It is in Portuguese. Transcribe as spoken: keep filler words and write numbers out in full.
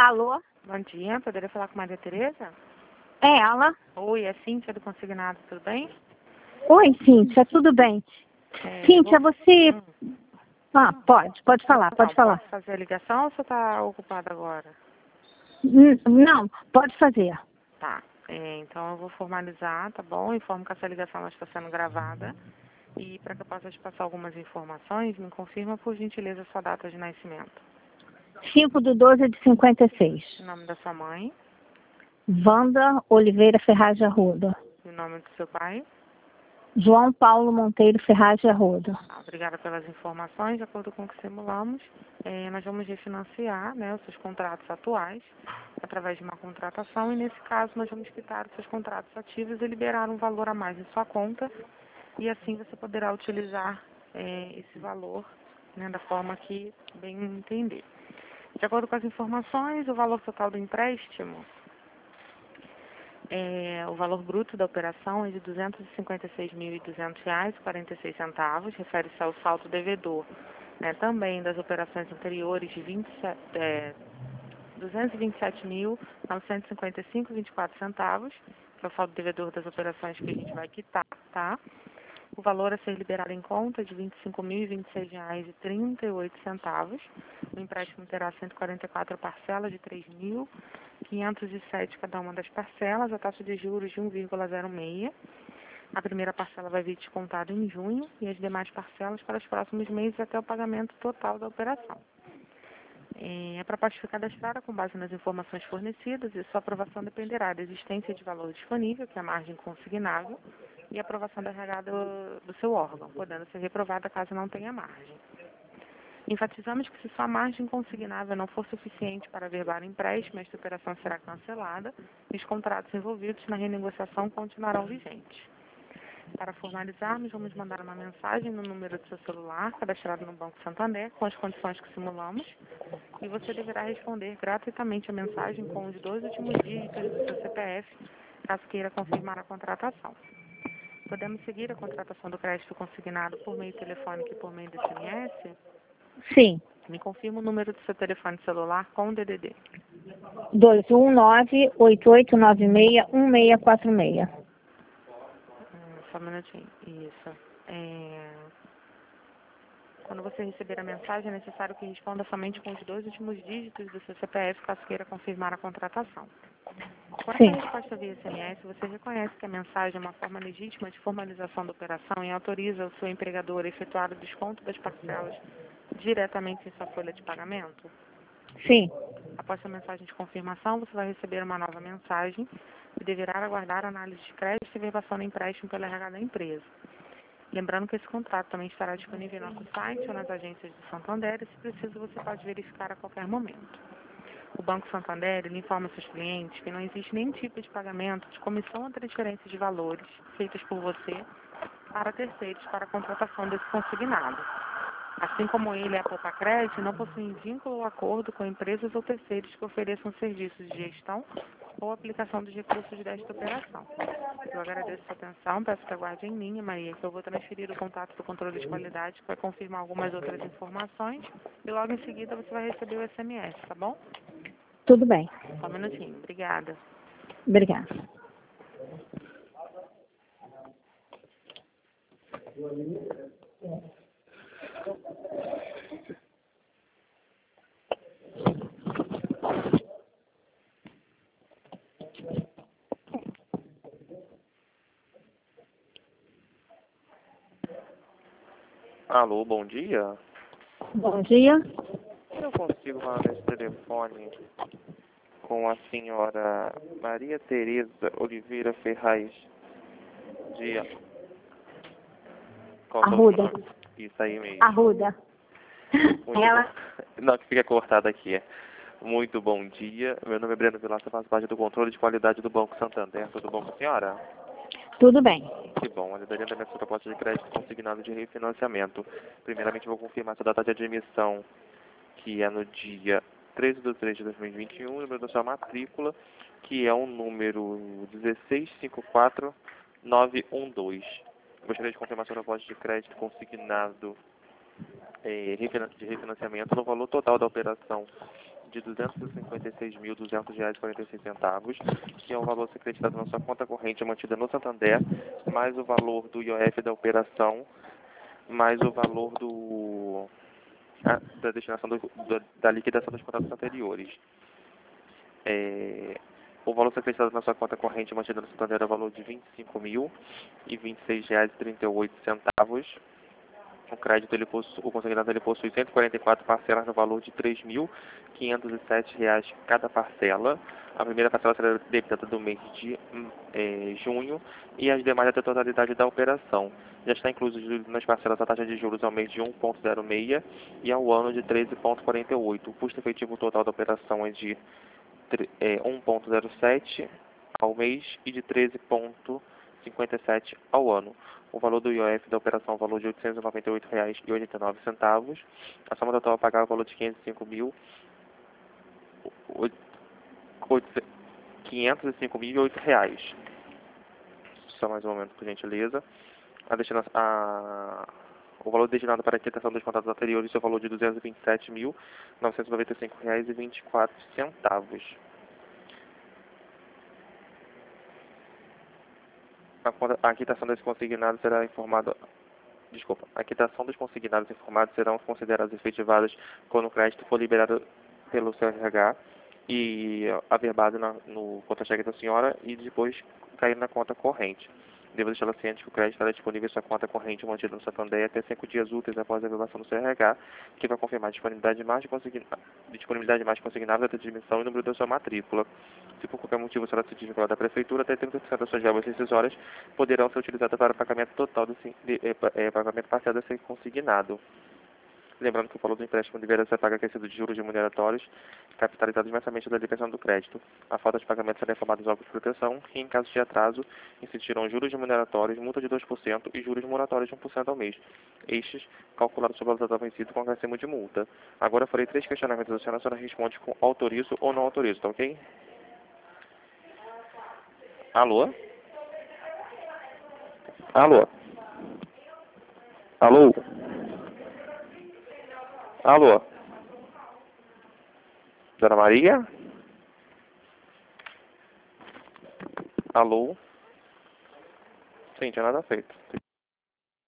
Alô? Bom dia, poderia falar com Maria Tereza? É ela? Oi, é Cíntia do Consignado, tudo bem? Oi, Cíntia, tudo bem? É, Cíntia, vou- você... Hum, Ah, pode, pode falar, pode não, falar. posso fazer a ligação ou você está ocupada agora? Hum, Não, pode fazer. Tá, é, então eu vou formalizar, tá bom? Informo que essa ligação ela está sendo gravada. E para que eu possa te passar algumas informações, me confirma por gentileza a sua data de nascimento. cinco de doze de cinquenta e seis. O nome da sua mãe Wanda Oliveira Ferraz de Arruda. e o nome do seu pai. João Paulo Monteiro Ferraz de Arruda. Ah, obrigada pelas informações. De acordo com o que simulamos, eh, nós vamos refinanciar, né, os seus contratos atuais através de uma contratação e, nesse caso, nós vamos quitar os seus contratos ativos e liberar um valor a mais em sua conta e, assim, você poderá utilizar eh, esse valor, né, da forma que bem entender. De acordo com as informações, o valor total do empréstimo, É, o valor bruto da operação é de duzentos e cinquenta e seis mil e duzentos reais e quarenta e seis centavos, refere-se ao saldo devedor, né, também das operações anteriores de vinte e sete, é, duzentos e vinte e sete mil novecentos e cinquenta e cinco reais e vinte e quatro centavos, que é o saldo devedor das operações que a gente vai quitar, tá? O valor a ser liberado em conta é de vinte e cinco mil e vinte e seis reais e trinta e oito centavos. O empréstimo terá cento e quarenta e quatro parcelas de três mil quinhentos e sete cada uma das parcelas, a taxa de juros de um vírgula zero seis. A primeira parcela vai vir descontada em junho e as demais parcelas para os próximos meses até o pagamento total da operação. É para parte ficar cadastrada com base nas informações fornecidas e sua aprovação dependerá da existência de valor disponível, que é a margem consignável, e a aprovação da R H do, do seu órgão, podendo ser reprovada caso não tenha margem. Enfatizamos que se sua margem consignável não for suficiente para averbar o empréstimo, esta operação será cancelada e os contratos envolvidos na renegociação continuarão vigentes. Para formalizarmos, vamos mandar uma mensagem no número do seu celular, cadastrado no Banco Santander, com as condições que simulamos, e você deverá responder gratuitamente a mensagem com os dois últimos dígitos do seu C P F, caso queira confirmar a contratação. Podemos seguir a contratação do crédito consignado por meio telefônico e por meio de S M S? Sim, Me confirma o número do seu telefone celular com o D D D. dois um nove, oito oito nove seis, um seis quatro seis. Hum, só um minutinho. Isso. É... Quando você receber a mensagem, é necessário que responda somente com os dois últimos dígitos do seu C P F, caso queira confirmar a contratação. Com essa Sim, resposta via S M S, você reconhece que a mensagem é uma forma legítima de formalização da operação e autoriza o seu empregador a efetuar o desconto das parcelas diretamente em sua folha de pagamento? sim. Após a mensagem de confirmação, você vai receber uma nova mensagem e deverá aguardar a análise de crédito e verbação do empréstimo pela R H da empresa. Lembrando que esse contrato também estará disponível em nosso site ou nas agências do Santander e, se preciso, você pode verificar a qualquer momento. O Banco Santander ele informa seus clientes que não existe nenhum tipo de pagamento de comissão ou transferência de valores feitos por você para terceiros para a contratação desse consignado. Assim como ele e a Poupa Crédito não possuem vínculo ou acordo com empresas ou terceiros que ofereçam serviços de gestão ou aplicação dos recursos desta operação. Eu agradeço a sua atenção, peço que aguarde em linha, Maria, que eu vou transferir o contato do controle de qualidade que vai confirmar algumas outras informações e logo em seguida você vai receber o S M S, tá bom? Tudo bem. Só um minutinho. Obrigada. Obrigada. Alô, bom dia. Bom dia. Eu consigo falar nesse telefone com a senhora Maria Tereza Oliveira Ferraz de... Qual é o seu Arruda. nome? Isso aí mesmo. Arruda. Muito Ela... bom. Não, que fica cortado aqui. Muito bom dia. Meu nome é Breno Vilaça, faço parte do controle de qualidade do Banco Santander. Tudo bom com a senhora? Tudo bem. Que bom, olha, daria também a sua proposta de crédito consignado de refinanciamento. Primeiramente, vou confirmar sua data de admissão, que é no dia treze de três de dois mil e vinte e um, o número da sua matrícula, que é o número um seis cinco quatro nove um dois. Gostaria de confirmar sua proposta de crédito consignado eh, de refinanciamento no valor total da operação de duzentos e cinquenta e seis mil, duzentos reais e quarenta e seis centavos, que é o valor a ser creditado na sua conta corrente mantida no Santander, mais o valor do I O F da operação, mais o valor do, a, da destinação do, da, da liquidação dos contratos anteriores. É, o valor a ser creditado na sua conta corrente mantida no Santander é o valor de vinte e cinco mil e vinte e seis reais e trinta e oito centavos. O crédito, ele possui, o consignado, ele possui cento e quarenta e quatro parcelas no valor de três mil quinhentos e sete reais cada parcela. A primeira parcela será debitada do mês de eh, junho e as demais da totalidade da operação. Já está incluso nas parcelas a taxa de juros ao mês de um vírgula zero seis e ao ano de treze vírgula quarenta e oito. O custo efetivo total da operação é de eh, um vírgula zero sete ao mês e de treze vírgula cinquenta e sete ao ano. O valor do I O F da operação é o valor de oitocentos e noventa e oito reais e oitenta e nove centavos. A soma total a pagar é o valor de quinhentos e cinco mil e oito reais. Só mais um momento, por gentileza. A destina, a, o valor destinado para a quitação dos contratos anteriores é o valor de duzentos e vinte e sete mil novecentos e noventa e cinco reais e vinte e quatro centavos. A, a quitação desse consignado será informada. Desculpa, a quitação dos consignados informados serão consideradas efetivadas quando o crédito for liberado pelo C R H e averbado na, no conta-cheque da senhora e depois cair na conta corrente. Devo deixá-la ciente que o crédito estará disponível em sua conta corrente mantida no Santander até cinco dias úteis após a averbação do C R H, que vai confirmar a disponibilidade mais, consigna... disponibilidade mais consignável da admissão e o número da sua matrícula. Se por qualquer motivo será desvinculada da Prefeitura, até trinta por cento das suas verbas rescisórias poderão ser utilizadas para pagamento total desse, de, de, é, pagamento parcial desse consignado. Lembrando que o valor do empréstimo deverá ser pago acrescido de juros remuneratórios, capitalizados mensalmente da liberação do crédito. A falta de pagamento será informada aos órgãos de proteção e, em caso de atraso, incidirão juros remuneratórios, multa de dois por cento e juros moratórios de um por cento ao mês. Estes, calculados sobre o valor total vencido com acréscimo de multa. Agora farei três questionamentos. A senhora, a senhora responde com autorizo ou não autorizo, tá ok? Alô? Alô? Alô? Alô? Dona Maria? Alô? Sim, tinha nada feito.